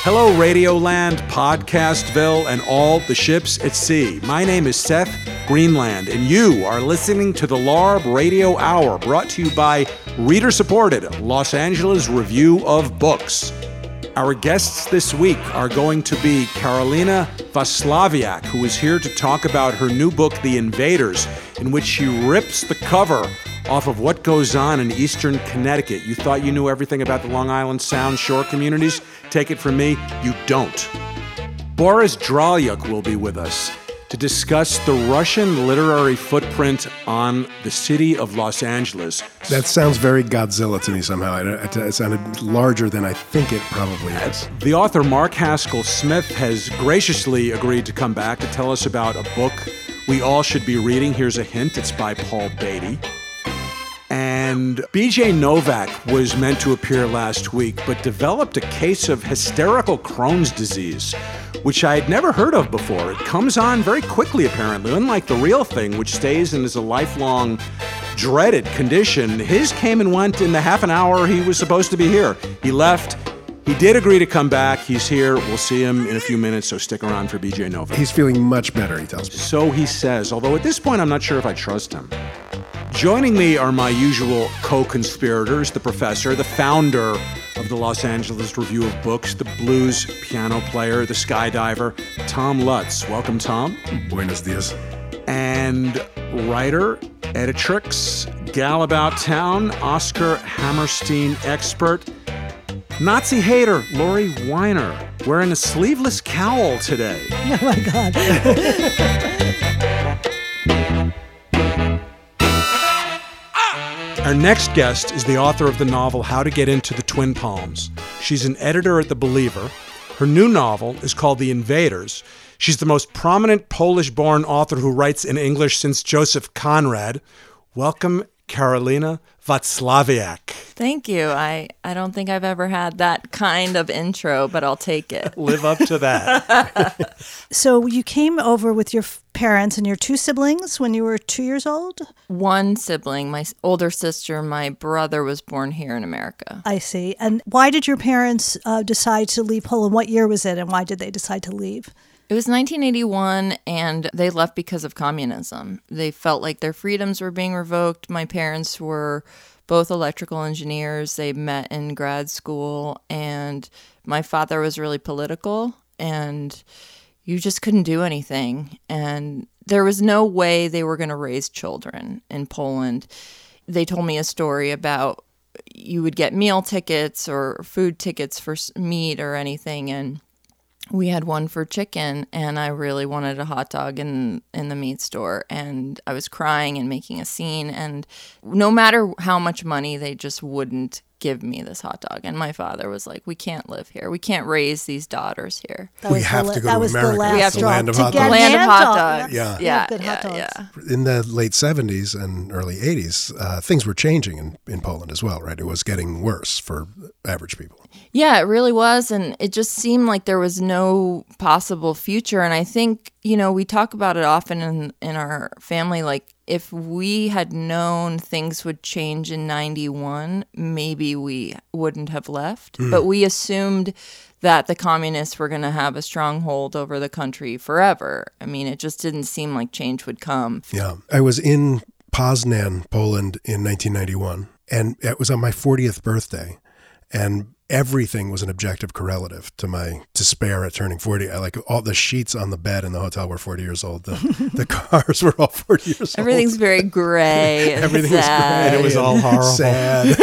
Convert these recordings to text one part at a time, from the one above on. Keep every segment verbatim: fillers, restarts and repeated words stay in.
Hello, Radioland, Podcastville, and all the ships at sea. My name is Seth Greenland, and you are listening to the LARB Radio Hour, brought to you by reader-supported Los Angeles Review of Books. Our guests this week are going to be Karolina Wacławiak, who is here to talk about her new book, The Invaders, in which she rips the cover off of what goes on in eastern Connecticut. You thought you knew everything about the Long Island Sound shore communities? Take it from me, you don't. Boris Dralyuk will be with us to discuss the Russian literary footprint on the city of Los Angeles. That sounds very Godzilla to me somehow. It, it sounded larger than I think it probably is. The author Mark Haskell Smith has graciously agreed to come back to tell us about a book we all should be reading. Here's a hint, it's by Paul Beatty. And B J Novak was meant to appear last week, but developed a case of hysterical Crohn's disease, which I had never heard of before. It comes on very quickly, apparently, unlike the real thing, which stays and is a lifelong dreaded condition. His came and went in the half an hour he was supposed to be here. He left. He did agree to come back. He's here. We'll see him in a few minutes, so stick around for B J Novak. He's feeling much better, he tells me. So he says, although at this point I'm not sure if I trust him. Joining me are my usual co-conspirators, the professor, the founder of the Los Angeles Review of Books, the blues piano player, the skydiver, Tom Lutz. Welcome, Tom. Buenos dias. And writer, editrix, gal about town, Oscar Hammerstein expert, Nazi hater, Lori Weiner, wearing a sleeveless cowl today. Oh, my God. Our next guest is the author of the novel How to Get Into the Twin Palms. She's an editor at The Believer. Her new novel is called The Invaders. She's the most prominent Polish-born author who writes in English since Joseph Conrad. Welcome, Karolina Wacławiak. Thank you. I, I don't think I've ever had that kind of intro, but I'll take it. Live up to that. So you came over with your parents and your two siblings when you were two years old? One sibling, my older sister, my brother was born here in America. I see. And why did your parents uh, decide to leave Poland? What year was it, and why did they decide to leave? It was nineteen eighty-one, and they left because of communism. They felt like their freedoms were being revoked. My parents were both electrical engineers. They met in grad school, and my father was really political, and you just couldn't do anything. And there was no way they were going to raise children in Poland. They told me a story about you would get meal tickets or food tickets for meat or anything, and we had one for chicken, and I really wanted a hot dog in in the meat store, and I was crying and making a scene, and no matter how much money, they just wouldn't give me this hot dog. And my father was like, we can't live here. We can't raise these daughters here. That we was have the, to go that to was America. The last We have the to land of to hot get dogs. Land of hand hot dog. dogs. Yeah. Yeah, good hot yeah, dogs. yeah. In the late seventies and early eighties, uh, things were changing in, in Poland as well, right? It was getting worse for average people. Yeah, it really was. And it just seemed like there was no possible future. And I think, you know, we talk about it often in, in our family, like if we had known things would change in ninety-one, maybe we wouldn't have left. Mm. But we assumed that the communists were going to have a stronghold over the country forever. I mean, it just didn't seem like change would come. Yeah. I was in Poznan, Poland in nineteen ninety-one, and it was on my fortieth birthday. And everything was an objective correlative to my despair at turning forty. I, like all the sheets on the bed in the hotel were forty years old. The, the cars were all forty years old. Everything's very gray and Everything sad. was gray. And it was all horrible. Sad.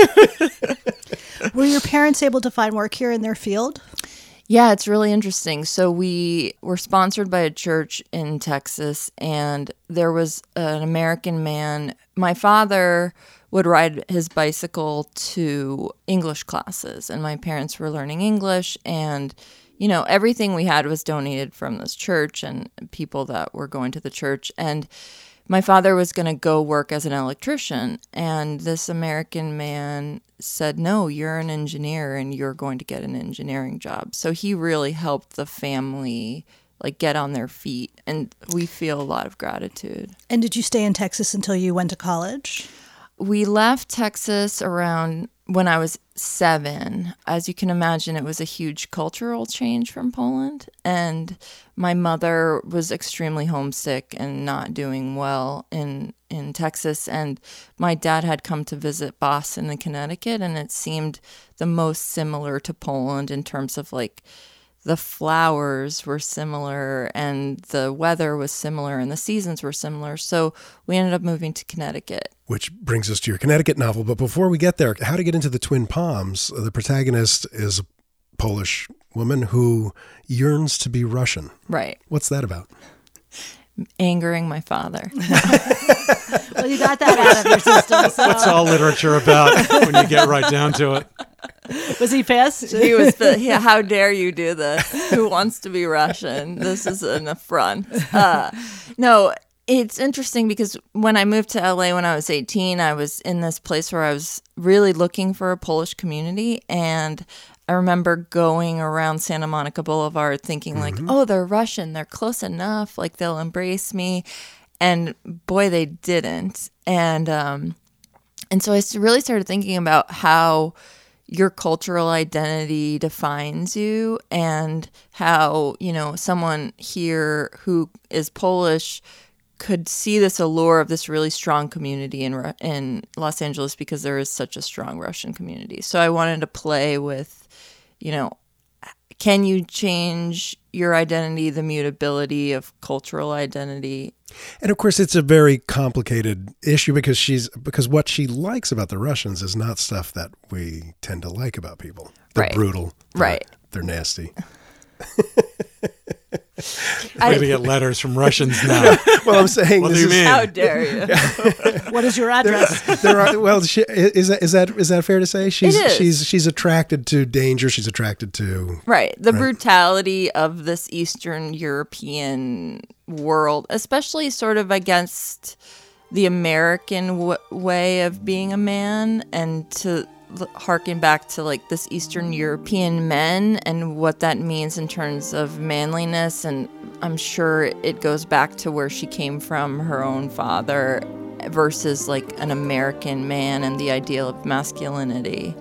Were your parents able to find work here in their field? Yeah, it's really interesting. So we were sponsored by a church in Texas, and there was an American man. My father would ride his bicycle to English classes, and my parents were learning English, and you know, everything we had was donated from this church and people that were going to the church. And my father was going to go work as an electrician, and this American man said, no, you're an engineer and you're going to get an engineering job. So he really helped the family like get on their feet, and we feel a lot of gratitude. And did you stay in Texas until you went to college? We left Texas around when I was seven. As you can imagine, it was a huge cultural change from Poland. And my mother was extremely homesick and not doing well in, in Texas. And my dad had come to visit Boston and Connecticut, and it seemed the most similar to Poland in terms of like the flowers were similar and the weather was similar and the seasons were similar. So we ended up moving to Connecticut. Which brings us to your Connecticut novel. But before we get there, How to Get into the Twin Palms, the protagonist is a Polish woman who yearns to be Russian. Right. What's that about? Angering my father. Well, you got that out of your system. So. What's all literature about when you get right down to it? Was he pissed? He was the, yeah, how dare you do this? Who wants to be Russian? This is an affront. Uh, no, it's interesting because when I moved to L A when I was eighteen, I was in this place where I was really looking for a Polish community. And I remember going around Santa Monica Boulevard thinking like, mm-hmm. oh, they're Russian. They're close enough. Like they'll embrace me. And boy, they didn't. And, um, and so I really started thinking about how your cultural identity defines you and how, you know, someone here who is Polish could see this allure of this really strong community in in Los Angeles because there is such a strong Russian community. So I wanted to play with, you know, can you change your identity, the mutability of cultural identity? And of course, it's a very complicated issue because she's because what she likes about the Russians is not stuff that we tend to like about people. They're right. brutal. They're, right. They're nasty. We're going to get letters from Russians now. Well, I'm saying, what this do you is, mean? How dare you? What is your address? There, there are, well, she, is that is that is that fair to say? She's it is. she's she's attracted to danger. She's attracted to right the right. brutality of this Eastern European world, especially sort of against the American w- way of being a man, and to harken back to like this Eastern European men and what that means in terms of manliness. And I'm sure it goes back to where she came from, her own father, versus like an American man and the ideal of masculinity.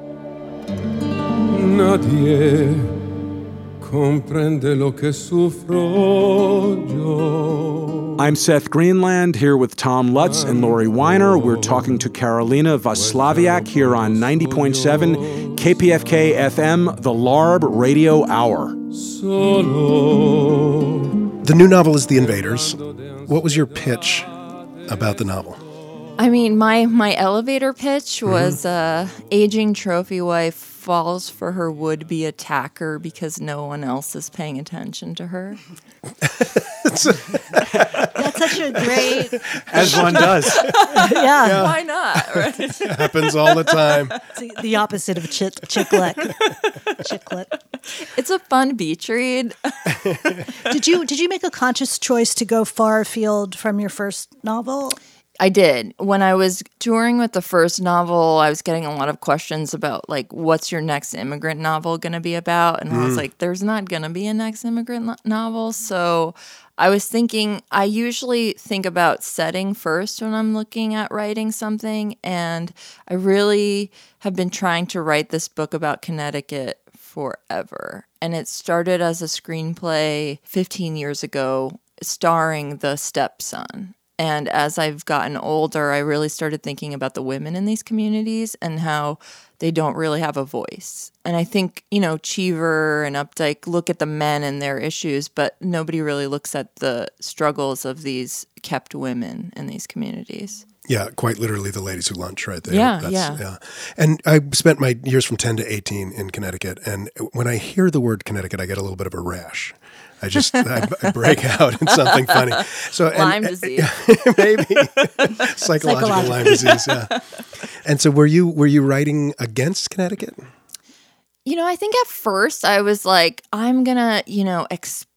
Nadie comprende lo que sufro yo. I'm Seth Greenland, here with Tom Lutz and Lori Weiner. We're talking to Karolina Waslawiak here on ninety point seven K P F K F M, the L A R B Radio Hour. The new novel is The Invaders. What was your pitch about the novel? I mean, my, my elevator pitch was mm-hmm. uh, aging trophy wife falls for her would-be attacker because no one else is paying attention to her. That's such a great... As one does. yeah. yeah. Why not? Right? It happens all the time. It's the opposite of chick, chicklet. Chicklet. It's a fun beach read. Did you did you make a conscious choice to go far afield from your first novel? I did. When I was touring with the first novel, I was getting a lot of questions about, like, what's your next immigrant novel going to be about? And mm. I was like, there's not going to be a next immigrant no- novel. So I was thinking, I usually think about setting first when I'm looking at writing something. And I really have been trying to write this book about Connecticut forever. And it started as a screenplay fifteen years ago, starring the stepson. And as I've gotten older, I really started thinking about the women in these communities and how they don't really have a voice. And I think, you know, Cheever and Updike look at the men and their issues, but nobody really looks at the struggles of these kept women in these communities. Yeah, quite literally the ladies who lunch right there. Yeah, That's, yeah. yeah. And I spent my years from ten to eighteen in Connecticut. And when I hear the word Connecticut, I get a little bit of a rash. I just I, I break out in something funny. So and, Lyme disease, maybe psychological, psychological Lyme disease. Yeah. And so, were you were you writing against Connecticut? You know, I think at first I was like, I'm gonna, you know,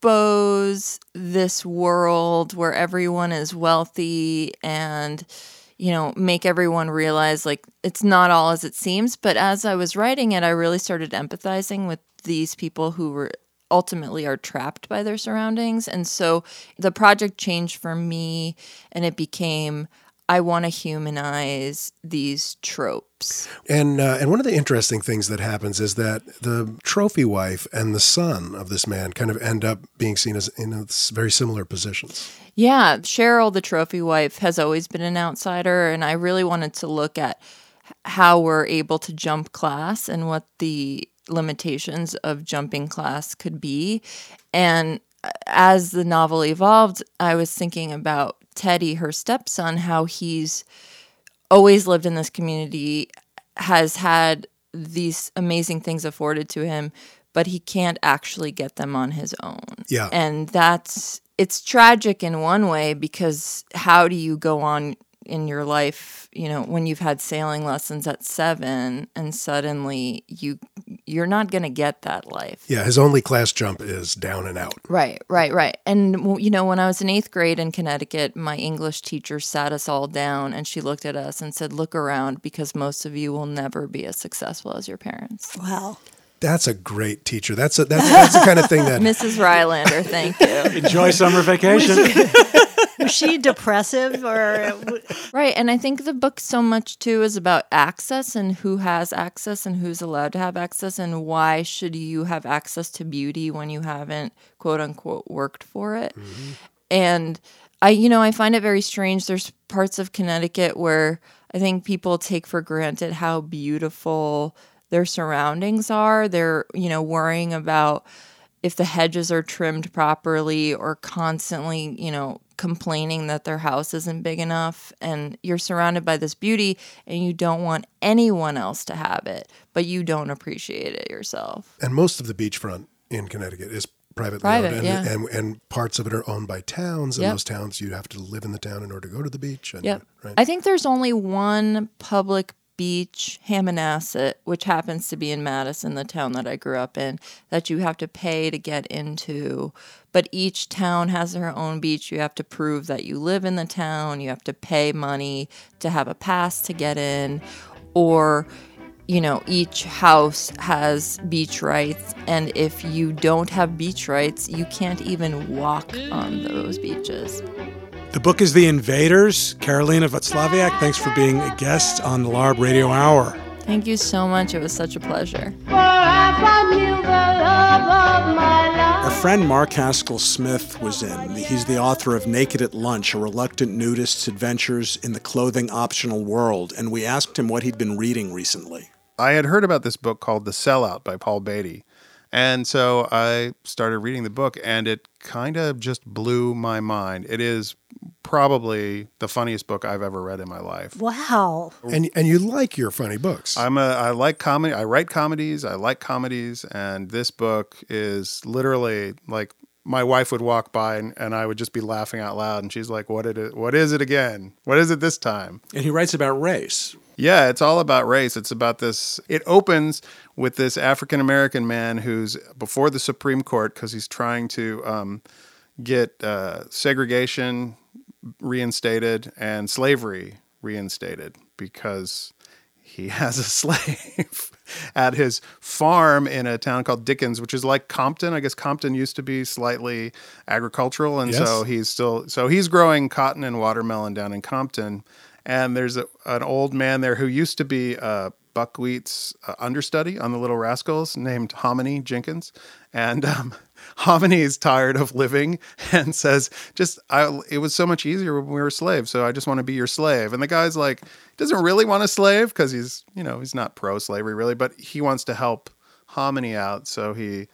expose this world where everyone is wealthy and, you know, make everyone realize like it's not all as it seems. But as I was writing it, I really started empathizing with these people who were ultimately are trapped by their surroundings. And so the project changed for me and it became, I want to humanize these tropes. And uh, and one of the interesting things that happens is that the trophy wife and the son of this man kind of end up being seen as in very similar positions. Yeah, Cheryl, the trophy wife, has always been an outsider, and I really wanted to look at how we're able to jump class and what the limitations of jumping class could be. And as the novel evolved, I was thinking about Teddy, her stepson, how he's always lived in this community, has had these amazing things afforded to him, but he can't actually get them on his own. Yeah. And that's, it's tragic in one way, because how do you go on in your life, you know, when you've had sailing lessons at seven and suddenly you, you're not going to get that life. Yeah, his only class jump is down and out. Right, right, right. And, you know, when I was in eighth grade in Connecticut, my English teacher sat us all down and she looked at us and said, look around, because most of you will never be as successful as your parents. Wow. That's a great teacher. That's a, that's, that's the kind of thing that... Missus Rylander, thank you. Enjoy summer vacation. Was she depressive or? Right. And I think the book so much too is about access and who has access and who's allowed to have access, and why should you have access to beauty when you haven't, quote unquote, worked for it. Mm-hmm. And I, you know, I find it very strange. There's parts of Connecticut where I think people take for granted how beautiful their surroundings are. They're, you know, worrying about if the hedges are trimmed properly, or constantly, you know, complaining that their house isn't big enough. And you're surrounded by this beauty and you don't want anyone else to have it, but you don't appreciate it yourself. And most of the beachfront in Connecticut is privately Private, owned, and, yeah. and, and parts of it are owned by towns. And Yep. those towns, you have to live in the town in order to go to the beach. And, Yep. right? I think there's only one public beach, Hammonasset, which happens to be in Madison, the town that I grew up in, that you have to pay to get into. But each town has their own beach. You have to prove that you live in the town. You have to pay money to have a pass to get in. Or, you know, each house has beach rights. And if you don't have beach rights, you can't even walk on those beaches. The book is The Invaders. Karolina Wacławiak, thanks for being a guest on the LARB Radio Hour. Thank you so much. It was such a pleasure. Our friend Mark Haskell Smith was in. He's the author of Naked at Lunch, A Reluctant Nudist's Adventures in the Clothing Optional World, and we asked him what he'd been reading recently. I had heard about this book called The Sellout by Paul Beatty. And so I started reading the book, and it kind of just blew my mind. It is probably the funniest book I've ever read in my life. Wow. And and you like your funny books. I'm a I like comedy. I write comedies. I like comedies, and this book is literally like my wife would walk by and, and I would just be laughing out loud, and she's like, "What did it? What is it again? What is it this time?" And he writes about race. Yeah, it's all about race. It's about this. It opens with this African-American man who's before the Supreme Court because he's trying to um, get uh, segregation reinstated and slavery reinstated because he has a slave at his farm in a town called Dickens, which is like Compton. I guess Compton used to be slightly agricultural. And Yes. so he's still, so he's growing cotton and watermelon down in Compton. And there's a, an old man there who used to be uh, Buckwheat's uh, understudy on The Little Rascals named Hominy Jenkins. And um, Hominy is tired of living and says, just, I, it was so much easier when we were slaves, so I just want to be your slave. And the guy's like, doesn't really want a slave because he's, you know, he's not pro-slavery really, but he wants to help Hominy out. So he...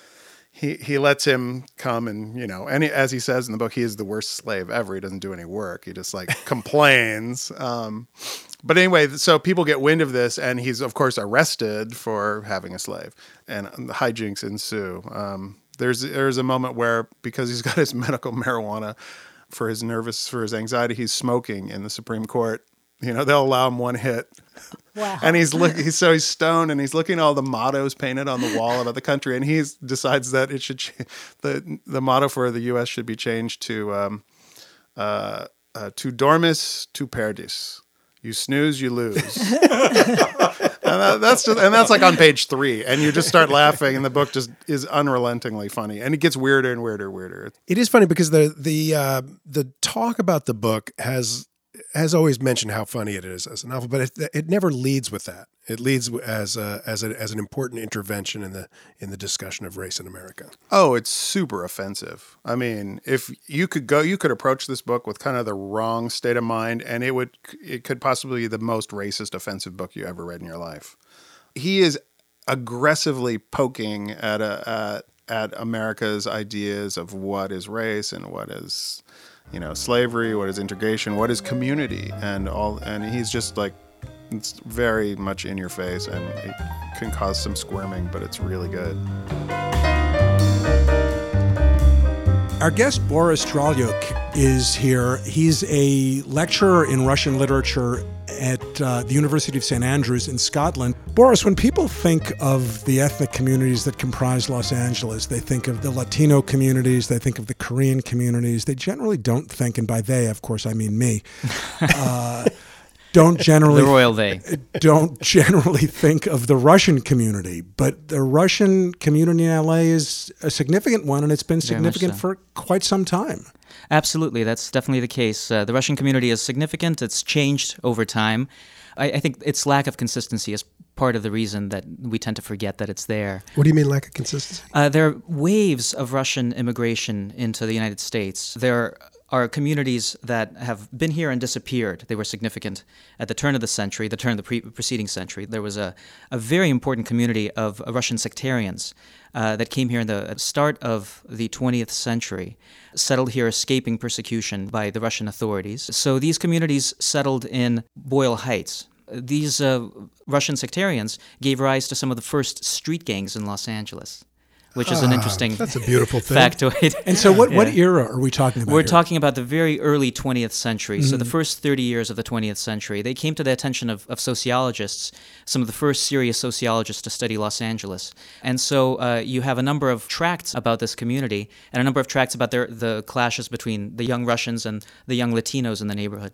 He he lets him come and, you know, and he, as he says in the book, he is the worst slave ever. He doesn't do any work. He just like complains. Um, but anyway, so people get wind of this and he's, of course, arrested for having a slave and the hijinks ensue. Um, there's there's a moment where because he's got his medical marijuana for his nervous, for his anxiety, he's smoking in the Supreme Court. You know, they'll allow him one hit. Wow. And he's looking, he's so he's stoned and he's looking at all the mottos painted on the wall about the country. And he decides that it should, ch- the the motto for the U S should be changed to, um, uh, uh, tu dormis, tu perdis. You snooze, you lose. and that, that's just, and that's like on page three. And you just start laughing and the book just is unrelentingly funny. And it gets weirder and weirder and weirder. It is funny because the the uh, the talk about the book has has always mentioned how funny it is as a novel, but it, it never leads with that. It leads as a, as a, as an important intervention in the in the discussion of race in America. Oh, it's super offensive. I mean, if you could go, you could approach this book with kind of the wrong state of mind, and it would it could possibly be the most racist, offensive book you ever read in your life. He is aggressively poking at a at, at America's ideas of what is race and what is, you know, slavery, what is integration, what is community, and all. And he's just like, it's very much in your face, and it can cause some squirming, but it's really good. Our guest, Boris Dralyuk, is here. He's a lecturer in Russian literature at uh, the University of Saint Andrews in Scotland. Boris, when people think of the ethnic communities that comprise Los Angeles, they think of the Latino communities, they think of the Korean communities. They generally don't think, and by they, of course, I mean me, uh, don't generally the royal they don't generally think of the Russian community, but the Russian community in L A is a significant one, and it's been significant so. for quite some time. Absolutely, that's definitely the case. Uh, the Russian community is significant. It's changed over time. I, I think its lack of consistency is part of the reason that we tend to forget that it's there. What do you mean lack of consistency? Uh, there are waves of Russian immigration into the United States. There are communities that have been here and disappeared. They were significant at the turn of the century, the turn of the pre- preceding century. There was a, a very important community of uh, Russian sectarians uh, that came here in the start of the twentieth century, settled here escaping persecution by the Russian authorities. So these communities settled in Boyle Heights. These uh, Russian sectarians gave rise to some of the first street gangs in Los Angeles, which is an interesting ah, that's a beautiful thing. factoid. And so what, yeah. what era are we talking about We're here? talking about the very early twentieth century, Mm-hmm. so the first thirty years of the twentieth century. They came to the attention of, of sociologists, some of the first serious sociologists to study Los Angeles. And so uh, you have a number of tracts about this community and a number of tracts about their, the clashes between the young Russians and the young Latinos in the neighborhood.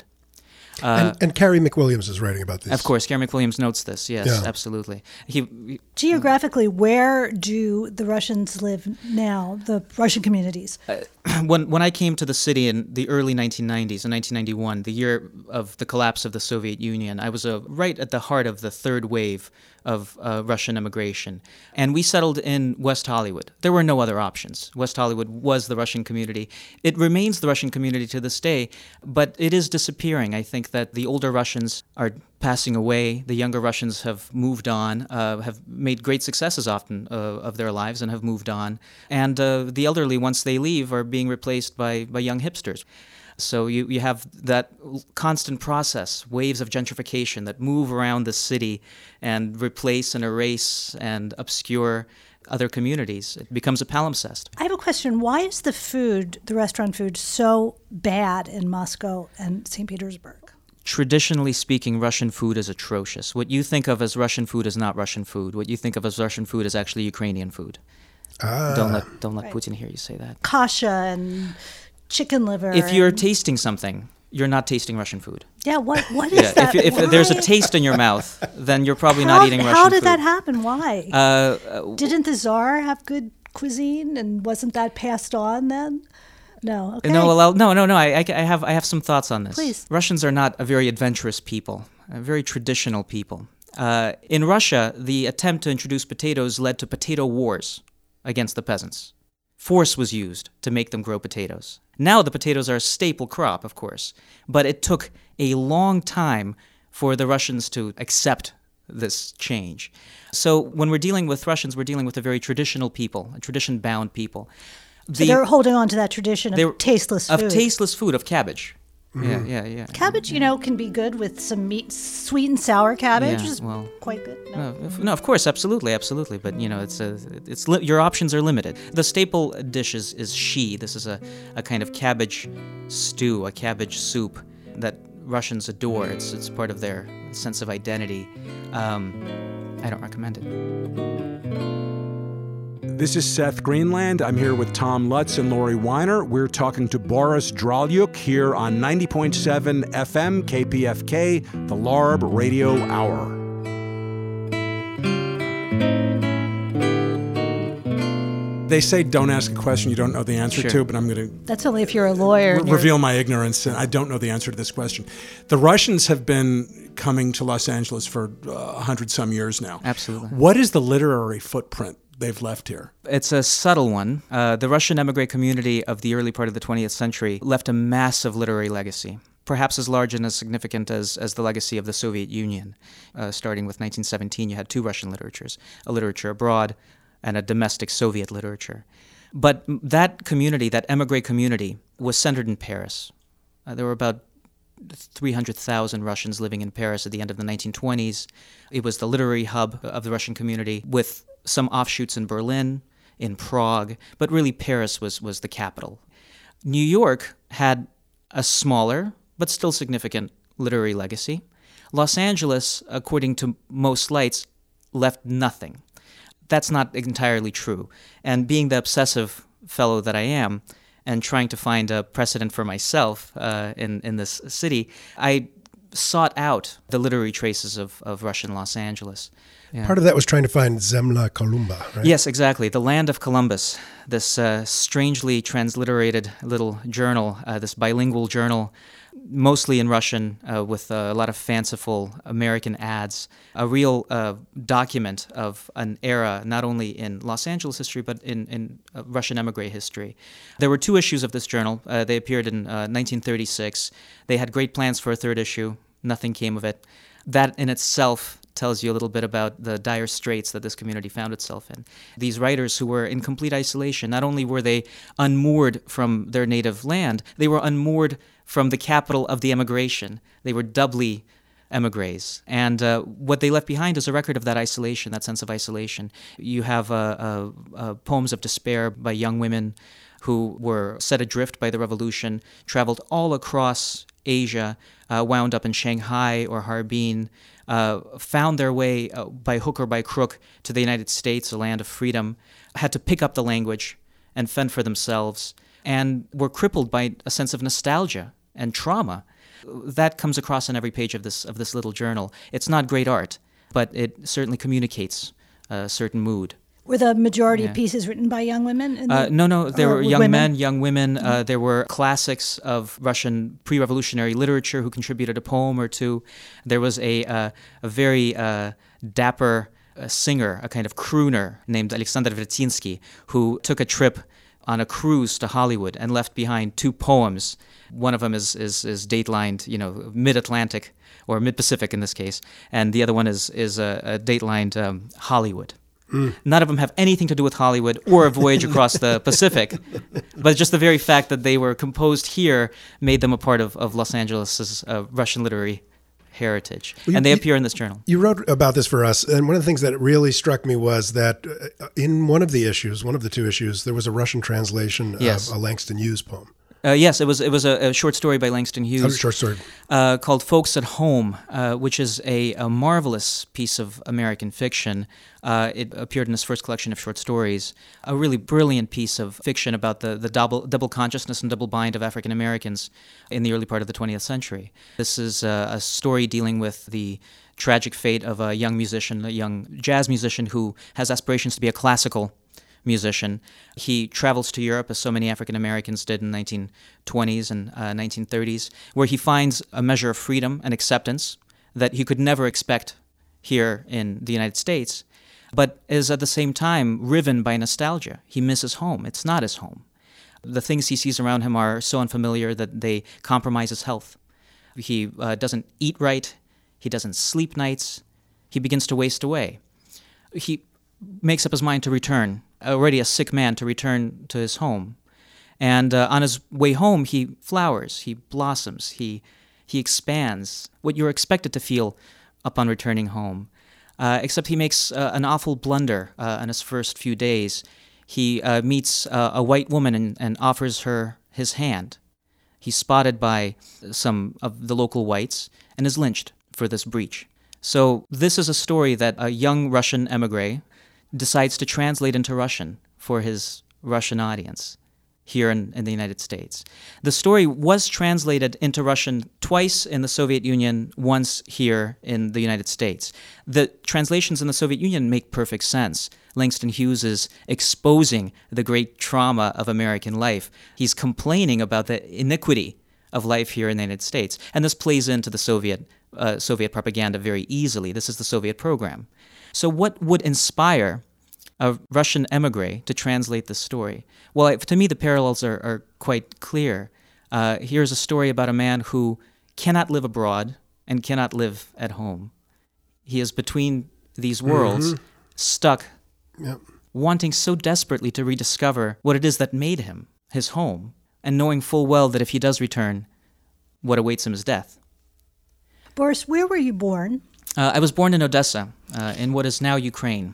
Uh, and, and Carrie McWilliams is writing about this. Of course, Carrie McWilliams notes this. Yes, Yeah. absolutely. He, Geographically, where do the Russians live now, the Russian communities? when when I came to the city in the early nineteen nineties, in nineteen ninety-one, the year of the collapse of the Soviet Union, I was uh, right at the heart of the third wave of uh, Russian immigration. And we settled in West Hollywood. There were no other options. West Hollywood was the Russian community. It remains the Russian community to this day, but it is disappearing. I think that the older Russians are passing away. The younger Russians have moved on, uh, have made great successes often uh, of their lives and have moved on. And uh, the elderly, once they leave, are being replaced by, by young hipsters. So you, you have that constant process, waves of gentrification that move around the city and replace and erase and obscure other communities. It becomes a palimpsest. I have a question. Why is the food, the restaurant food, so bad in Moscow and Saint Petersburg? Traditionally speaking, Russian food is atrocious. What you think of as Russian food is not Russian food. What you think of as Russian food is actually Ukrainian food. Ah. Don't let don't let Right. Putin hear you say that. Kasha and chicken liver. If you're and- tasting something, you're not tasting Russian food. yeah, what what is Yeah, that? if, if there's a Why? taste in your mouth, then you're probably how, not eating Russian food. How did that happen? Why? Uh, uh, Didn't the Tsar have good cuisine, and wasn't that passed on then? No. Okay. No, well, no, no, no. I, I, I have, I have some thoughts on this. Please. Russians are not a very adventurous people, a very traditional people. Uh, in Russia, the attempt to introduce potatoes led to potato wars against the peasants. Force was used to make them grow potatoes. Now the potatoes are a staple crop, of course, but it took a long time for the Russians to accept this change. So when we're dealing with Russians, we're dealing with a very traditional people, a tradition-bound people. So they're holding on to that tradition They're- of tasteless food. Of tasteless food, of cabbage. Yeah, yeah, yeah. Cabbage, you know, can be good with some meat, sweet and sour cabbage Yeah, is well- quite good. No. No, of- no, of course, absolutely, absolutely. But you know, it's a, it's li- your options are limited. The staple dish is, is shi. This is a, a kind of cabbage stew, a cabbage soup that Russians adore. It's it's part of their sense of identity. Um, I don't recommend it. This is Seth Greenland. I'm here with Tom Lutz and Lori Weiner. We're talking to Boris Dralyuk here on ninety point seven F M K P F K, the LARB Radio Hour. they say don't ask a question you don't know the answer Sure. to, but I'm going to That's only if you're a lawyer. and you're- reveal my ignorance, and I don't know the answer to this question. The Russians have been coming to Los Angeles for uh, a hundred some years now. Absolutely. What is the literary footprint they've left here? It's a subtle one. Uh, the Russian emigre community of the early part of the twentieth century left a massive literary legacy, perhaps as large and as significant as, as the legacy of the Soviet Union. Uh, starting with nineteen seventeen, you had two Russian literatures, a literature abroad and a domestic Soviet literature. But that community, that emigre community, was centered in Paris. Uh, there were about three hundred thousand Russians living in Paris at the end of the nineteen twenties. It was the literary hub of the Russian community, with some offshoots in Berlin, in Prague, but really Paris was, was the capital. New York had a smaller, but still significant literary legacy. Los Angeles, according to most lights, left nothing. That's not entirely true. And being the obsessive fellow that I am, and trying to find a precedent for myself uh, in, in this city, I sought out the literary traces of, of Russian Los Angeles. Yeah. Part of that was trying to find Zemla Kolumba, right? Yes, exactly. The Land of Columbus, this uh, strangely transliterated little journal, uh, this bilingual journal, mostly in Russian, uh, with uh, a lot of fanciful American ads, a real uh, document of an era not only in Los Angeles history, but in, in uh, Russian emigre history. There were two issues of this journal. Uh, they appeared in uh, nineteen thirty-six. They had great plans for a third issue. Nothing came of it. That in itself tells you a little bit about the dire straits that this community found itself in. These writers who were in complete isolation, not only were they unmoored from their native land, they were unmoored from the capital of the emigration. They were doubly emigres. And uh, what they left behind is a record of that isolation, that sense of isolation. You have uh, uh, uh, poems of despair by young women who were set adrift by the revolution, traveled all across Asia, uh, wound up in Shanghai or Harbin, uh, found their way uh, by hook or by crook to the United States, a land of freedom, had to pick up the language and fend for themselves, and were crippled by a sense of nostalgia and trauma. That comes across on every page of this of this little journal. It's not great art, but it certainly communicates a certain mood. Were the majority Yeah. of pieces written by young women? in Uh, the- no, no, there or were young women? men, young women. Uh, there were classics of Russian pre-revolutionary literature who contributed a poem or two. There was a, uh, a very uh, dapper uh, singer, a kind of crooner named Alexander Vertinsky, who took a trip on a cruise to Hollywood and left behind two poems. One of them is is, is datelined, you know, mid-Atlantic or mid-Pacific in this case, and the other one is is a, a datelined um, Hollywood. None of them have anything to do with Hollywood or a voyage across the Pacific, but just the very fact that they were composed here made them a part of, of Los Angeles' uh, Russian literary heritage. Well, you- and they you- appear in this journal. You wrote about this for us, and one of the things that really struck me was that uh, in one of the issues, one of the two issues, there was a Russian translation Yes. of a Langston Hughes poem. Uh, yes, it was it was a, a short story by Langston A Hughes. short story. uh, called Folks at Home, uh, which is a, a marvelous piece of American fiction. Uh, it appeared in his first collection of short stories. A really brilliant piece of fiction about the, the double, double consciousness and double bind of African Americans in the early part of the twentieth century. This is a, a story dealing with the tragic fate of a young musician, a young jazz musician who has aspirations to be a classical musician. He travels to Europe, as so many African Americans did in the nineteen twenties and uh, nineteen thirties, where he finds a measure of freedom and acceptance that he could never expect here in the United States, but is at the same time riven by nostalgia. He misses home. It's not his home. The things he sees around him are so unfamiliar that they compromise his health. He uh, doesn't eat right. He doesn't sleep nights. He begins to waste away. He makes up his mind to return, already a sick man, to return to his home. And uh, on his way home, he flowers, he blossoms, he he expands, what you're expected to feel upon returning home. Uh, except he makes uh, an awful blunder uh, in his first few days. He uh, meets uh, a white woman and, and offers her his hand. He's spotted by some of the local whites and is lynched for this breach. So this is a story that a young Russian emigre decides to translate into Russian for his Russian audience. here in, in the United States. The story was translated into Russian twice in the Soviet Union, once here in the United States. The translations in the Soviet Union make perfect sense. Langston Hughes is exposing the great trauma of American life. He's complaining about the iniquity of life here in the United States. And this plays into the Soviet uh, Soviet propaganda very easily. This is the Soviet program. So what would inspire a Russian emigre to translate the story? Well, I, to me, the parallels are, are quite clear. Uh, here's a story about a man who cannot live abroad and cannot live at home. He is between these worlds, mm-hmm. stuck, yep. wanting so desperately to rediscover what it is that made him his home, and knowing full well that if he does return, what awaits him is death. Boris, where were you born? Uh, I was born in Odessa, uh, in what is now Ukraine.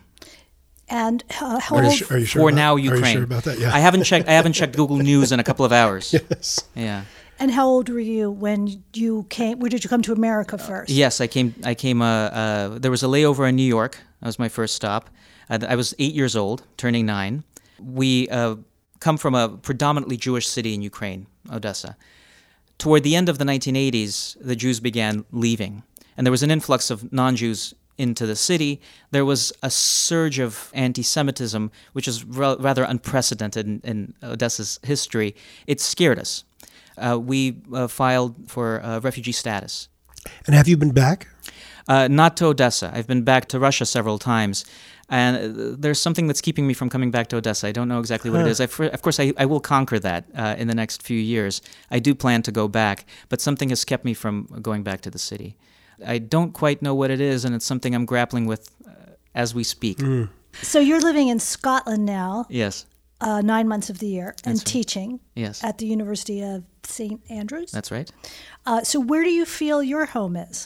And uh, how are old? You sure, are you sure For about, now, Ukraine. Are you sure about that? Yeah. I haven't checked. I haven't checked Google News in a couple of hours. Yes. Yeah. And how old were you when you came? Where did you come to America first? Uh, yes, I came. I came. Uh, uh, there was a layover in New York. That was my first stop. Uh, I was eight years old, turning nine. We uh, come from a predominantly Jewish city in Ukraine, Odessa. Toward the end of the nineteen eighties, the Jews began leaving, and there was an influx of non-Jews into the city. There was a surge of anti-Semitism, which is ra- rather unprecedented in, in Odessa's history. It scared us. Uh, we uh, filed for uh, refugee status. And have you been back? Uh, not to Odessa. I've been back to Russia several times. And uh, there's something that's keeping me from coming back to Odessa. I don't know exactly what huh. it is. I, for, of course, I, I will conquer that uh, in the next few years. I do plan to go back, but something has kept me from going back to the city. I don't quite know what it is, and it's something I'm grappling with uh, as we speak. Mm. So you're living in Scotland now. Yes. Uh, nine months of the year, and That's right. teaching yes. at the University of Saint Andrews. That's right. Uh, so where do you feel your home is?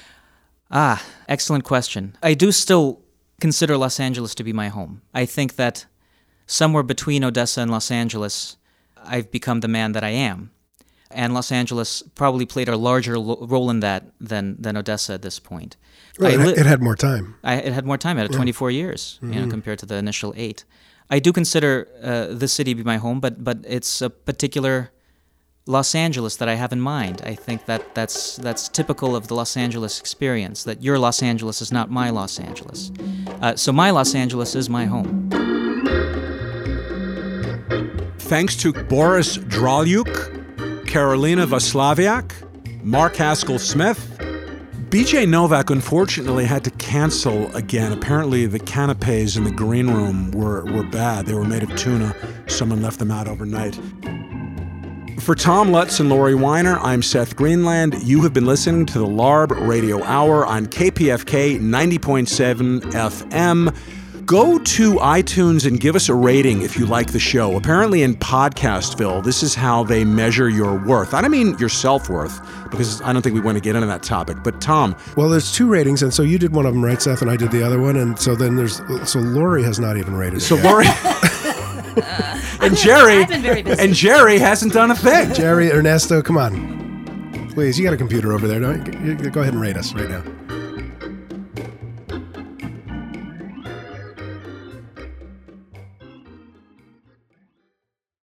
Ah, excellent question. I do still consider Los Angeles to be my home. I think that somewhere between Odessa and Los Angeles, I've become the man that I am. And Los Angeles probably played a larger lo- role in that than, than Odessa at this point. Well, li- it had more time. I, it had more time. It had yeah. twenty-four years, mm-hmm. you know, compared to the initial eight. I do consider uh, the city to be my home, but but it's a particular Los Angeles that I have in mind. I think that that's that's typical of the Los Angeles experience, that your Los Angeles is not my Los Angeles. Uh, so my Los Angeles is my home. Thanks to Boris Dralyuk, Karolina Vaslaviak, Mark Haskell-Smith. B J Novak unfortunately had to cancel again. Apparently the canapes in the green room were, were bad. They were made of tuna. Someone left them out overnight. For Tom Lutz and Lori Weiner, I'm Seth Greenland. You have been listening to the LARB Radio Hour on K P F K ninety point seven F M. Go to iTunes and give us a rating if you like the show. Apparently in Podcastville, this is how they measure your worth. I don't mean your self-worth, because I don't think we want to get into that topic. But Tom. Well, there's two ratings, and so you did one of them, right, Seth? And I did the other one. And so then there's, so Lori has not even rated it. So yet. Lori. uh, and Jerry. I've been very busy. And Jerry hasn't done a thing. Jerry, Ernesto, come on. Please, you got a computer over there, don't you? Go ahead and rate us right now.